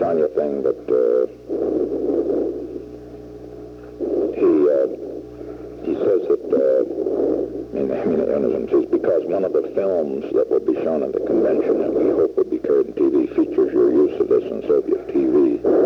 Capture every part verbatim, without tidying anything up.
Tanya thing that uh, he uh, he says that uh, I mean, I mean, it is because one of the films that will be shown at the convention and we hope will be carried in T V features your use of this in Soviet T V.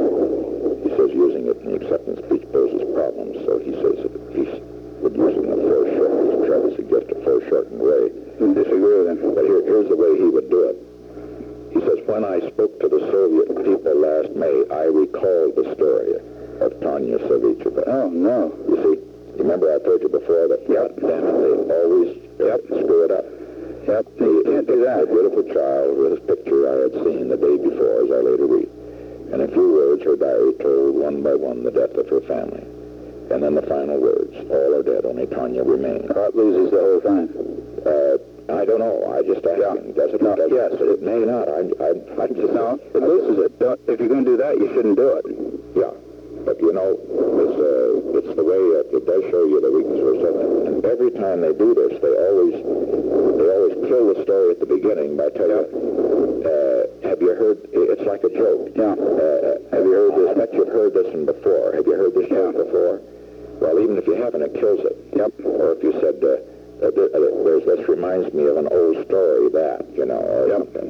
He says using it in the acceptance speech poses problems, so he says that he would use it in a foreshortened, he's trying to suggest a foreshortened way. I disagree with him. But here, here's the way he would do it. He says, when I spoke to the Soviet people last May, I recalled the story of Tanya Savicheva. Oh, no. You see, you remember I told you before that, Yep. damn it, they always Yep. screw it up. Yep, you can't do that. A beautiful child with his picture I had seen the day before, as I later read. In a few words, her diary told one by one the death of her family. And then the final words, all are dead, only Tanya remains. That loses the whole thing. Uh, I don't know. I just asked Yeah. him. Does it? No, does yes. It, it may not. I, I, I just... No, it loses it. Don't, if you're going to do that, you shouldn't do it. Yeah. But, you know, it's, uh, it's the way it, it does show you the weakness of something. And every time they do this, they always they always kill the story at the beginning by telling you, uh, have you heard... It's like a joke. Yeah. Uh, have you heard this? I bet you've heard this one before. Have you heard this joke before? Well, even if you haven't, it kills it. Yep. Or if you said... Uh, Uh, there's, this reminds me of an old story, that, you know, or Yep. something.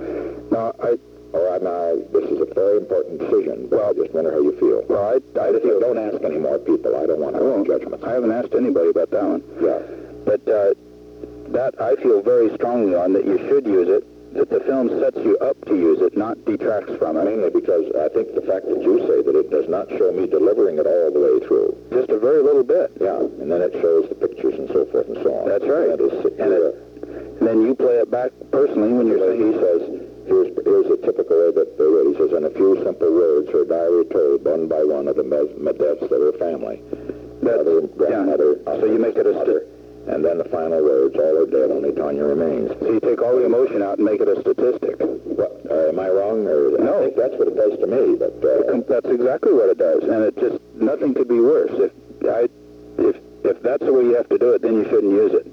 No, I... All right, now, this is a very important decision, but I just wonder how you feel. Well, I... I If you don't ask any more people, I don't want to make judgments. I haven't asked anybody about that one. Yeah. But uh, that I feel very strongly on, that you should use it, that the film sets you up to use it, not detracts from it. Mainly because I think the fact that you say that it does not show me delivering it all the way through. Just a very little bit. Yeah, and then it shows the pictures and so forth and so on. That's right. And, it is, And, it, and then you play it back personally when you're saying... He says, here's, here's a typical way that they would. He says, in a few simple words, her diary told one by one of the deaths of her family. That's, Mother, grandmother, yeah. So you make it a... mother. And then the final words, all are dead, only Tanya remains. So you take all the emotion out and make it a statistic. What, uh, am I wrong? Or, no. I think that's what it does to me, but... Uh, that's exactly what it does, and it just, nothing could be worse. If I, if if that's the way you have to do it, then you shouldn't use it.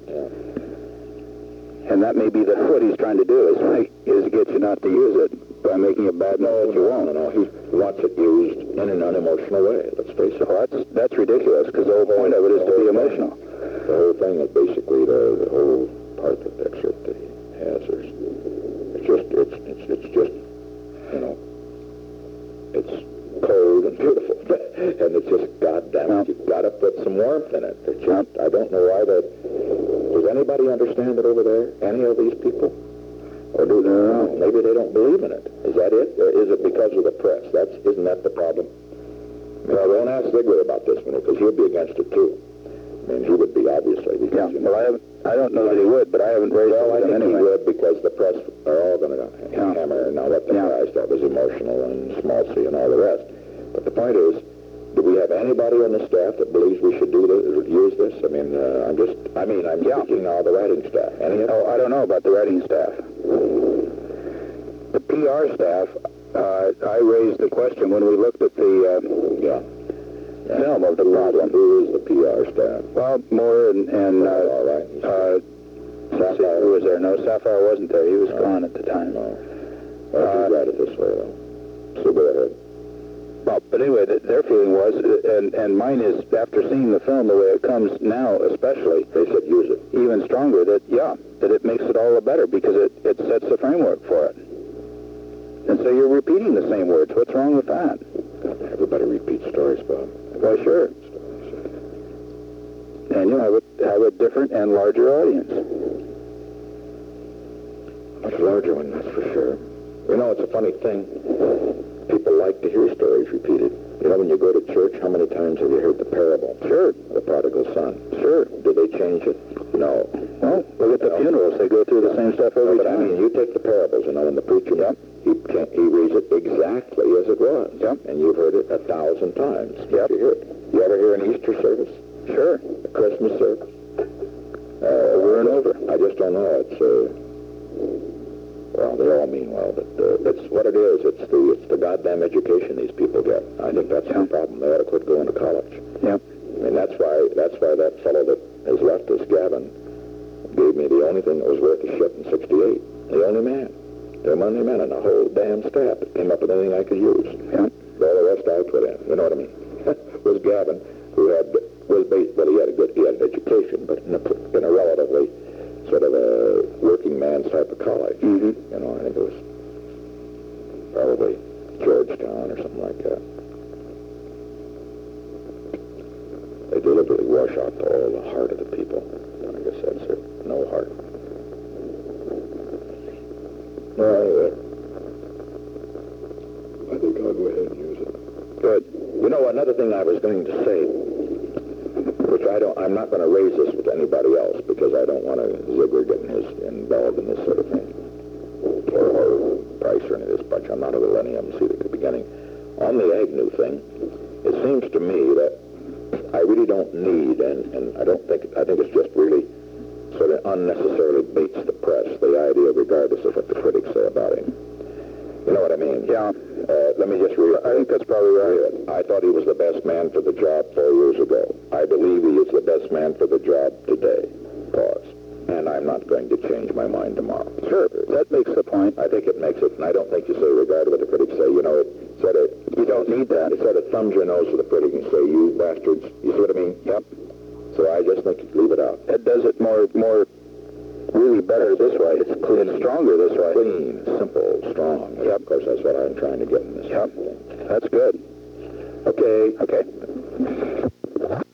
Yeah. And that may be the, what he's trying to do, is make, is get you not to use it by making a bad note that you won't. No, no, he wants it used in an unemotional way, let's face it. Well, that's, that's ridiculous, because the whole point of it is to be emotional. The whole thing is basically the, the whole part of the excerpt that he has. There's, it's just, it's, it's, it's just, you know, it's cold and beautiful, and it's just, goddamn it, you've got to put some warmth in it. It's just, I don't know why that. Does anybody understand it over there? Any of these people? Or do they know? Maybe they don't believe in it. Is that it? Or is it because of the press? That's isn't that the problem? Well, don't ask Ziegler about this one, because he'll be against it too. I mean, he would be, obviously. Yeah, you know, well, I haven't, I don't know that he would, but I haven't raised well, it with I him think anyway. he would, because the press are all going to Yeah. hammer now what the Yeah. prize that was emotional and small c and all the rest. But the point is, do we have anybody on the staff that believes we should do this, or use this? I mean, uh, I'm just, I mean, I'm Yeah. speaking now of the writing staff. Any of Oh, I don't know about the writing staff. The P R staff, uh, I raised the question when we looked at the uh, yeah. Yeah. film of the who problem. Is, who is the P R staff? Well, Moore and, and uh, all right. uh, let's see, who was there? No, Sapphire wasn't there. He was No. gone at the time. No. Well, Uh, you write it this way, though. So go ahead. Well, but anyway, th- their feeling was, uh, and, and mine is, after seeing the film the way it comes now, especially, They said use it. even stronger, that, yeah, that it makes it all the better because it, it sets the framework for it. And so you're repeating the same words. What's wrong with that? Everybody repeats stories, Bob. Why, sure. And you'll have a, have a different and larger audience. Much larger one, that's for sure. You know, it's a funny thing. People like to hear stories repeated. You know, when you go to church, how many times have you heard the parable? Sure. The prodigal son. Sure. Did they change it? No. Well, look at the No. funerals. They go through the same stuff every No, but I time. mean, you take the parables, you know, and the preacher, Yep. he, can't, he reads it exactly as it was. Yep. And you've heard it a thousand times. Yep. You hear it. You ever hear an Easter service? Sure. A Christmas service? Uh, Over and over. I just don't know. It's, uh, well, they all mean well, but uh, it's what it is. It's the it's the goddamn education these people get. I think that's the problem. They ought to quit going to college. Yep. I mean, that's why that's why that fellow that has left us, Gavin, gave me the only thing that was worth a shit in sixty-eight. The only man. The only man in a whole whole damn staff that came up with anything I could use. Yeah. All the rest I put in. You know what I mean? Was Gavin, who had, was based, well, he had a good, he had an education, but in a, in a relatively sort of a working man's type of college. Mm-hmm. You know, I think it was probably Georgetown or something like that. They deliberately wash out all the heart of the people. I guess that's it. No heart. Well, I think I'll go ahead and use it. Good. You know, another thing I was going to say, which I don't, I'm not going to raise this with anybody else because I don't want to Zigger getting his involved in this sort of thing, or, or Price or any of this bunch. I'm not over any of them. See at the beginning. On the Agnew thing, it seems to me that I really don't need, and, and I don't think, I think it's just really sort of unnecessarily baits the press, the idea, regardless of what the critics say about him. You know what I mean? Yeah. Uh, let me just read. I think that's probably right. I thought he was the best man for the job four years ago. I believe he is the best man for the job today. Pause. And I'm not going to change my mind tomorrow. Sure. That makes the point. I think it makes it, and I don't think you say, regardless of what the critics say, you know, it sort of... You don't need that. It sort of thumbs your nose with the critic and say, you bastards. You see what I mean? Yep. So I just think you leave it out. It does it more, more, really better this way. It's clean. It's stronger this way. Clean, simple, strong. Yep. Of course, that's what I'm trying to get in this Yep. thing. That's good. Okay. Okay.